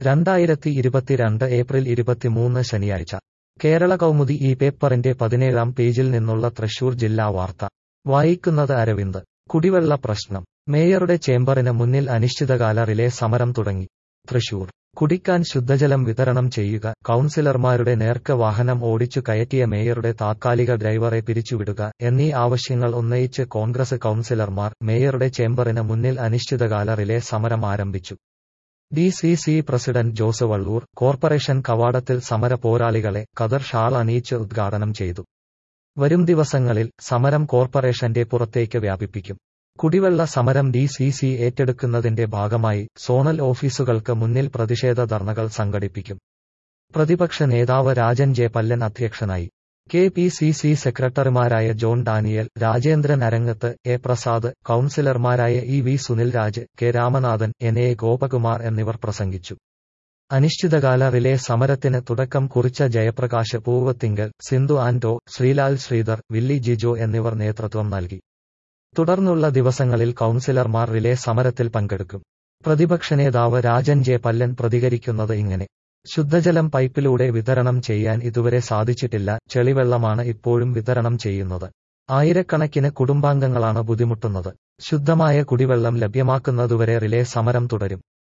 2022 April 23 ശനിയാഴ്ച കേരള കൗമുദി ഈ പേപ്പറിന്റെ 17-ാം പേജിൽ നിന്നുള്ള തൃശൂർ ജില്ലാ വാർത്ത വായിക്കുന്നത് അരവിന്ദ്. കുടിവെള്ള പ്രശ്നം. മേയറുടെ ചേംബറിന് മുന്നിൽ അനിശ്ചിതകാല റിലേ സമരം തുടങ്ങി. തൃശൂർ. കുടിക്കാൻ ശുദ്ധജലം വിതരണം ചെയ്യുക, കൗൺസിലർമാരുടെ നേർക്ക് വാഹനം ഓടിച്ചു കയറ്റിയ മേയറുടെ താത്കാലിക ഡ്രൈവറെ പിരിച്ചുവിടുക എന്നീ ആവശ്യങ്ങൾ ഉന്നയിച്ച് കോൺഗ്രസ് കൗൺസിലർമാർ മേയറുടെ ചേംബറിന് മുന്നിൽ അനിശ്ചിതകാല റിലേ സമരം ആരംഭിച്ചു. DCC president Jose Vallur corporation കവാടത്തിൽ സമര പോരാളികളെ ഖദർ ഷാൾ അണിയിച്ച് ഉദ്ഘാടനം ചെയ്തു. വരും ദിവസങ്ങളിൽ സമരം കോർപ്പറേഷന്റെ പുറത്തേക്ക് വ്യാപിപ്പിക്കും. കുടിവെള്ള സമരം DCC ഏറ്റെടുക്കുന്നതിന്റെ ഭാഗമായി സോണൽ ഓഫീസുകൾക്ക് മുന്നിൽ പ്രതിഷേധ ധർണകൾ സംഘടിപ്പിക്കും. പ്രതിപക്ഷ നേതാവ് രാജൻ ജെ പല്ലൻ അധ്യക്ഷനായി. KPCC സെക്രട്ടറിമാരായ ജോൺ ഡാനിയൽ, രാജേന്ദ്രൻ അരങ്ങത്ത്, എ പ്രസാദ്, കൗൺസിലർമാരായ EV Sunilraj, K Ramanathan, NA Gopakumar എന്നിവർ പ്രസംഗിച്ചു. അനിശ്ചിതകാല റിലേ സമരത്തിന് തുടക്കം കുറിച്ച ജയപ്രകാശ് പൂവത്തിങ്കൽ, സിന്ധു ആന്റോ, ശ്രീലാൽ ശ്രീധർ, വില്ലി ജിജോ എന്നിവർ നേതൃത്വം നൽകി. തുടർന്നുള്ള ദിവസങ്ങളിൽ കൗൺസിലർമാർ റിലേ സമരത്തിൽ പങ്കെടുക്കും. പ്രതിപക്ഷ നേതാവ് രാജൻ ജെ പല്ലൻ പ്രതികരിക്കുന്നത് ഇങ്ങനെ: ശുദ്ധജലം പൈപ്പിലൂടെ വിതരണം ചെയ്യാൻ ഇതുവരെ സാധിച്ചിട്ടില്ല, ചെളിവെള്ളമാണ് ഇപ്പോഴും വിതരണം ചെയ്യുന്നത്. ആയിരക്കണക്കിന് കുടുംബാംഗങ്ങളാണ് ബുദ്ധിമുട്ടുന്നത്. ശുദ്ധമായ കുടിവെള്ളം ലഭ്യമാക്കുന്നതുവരെ റിലേ സമരം തുടരും.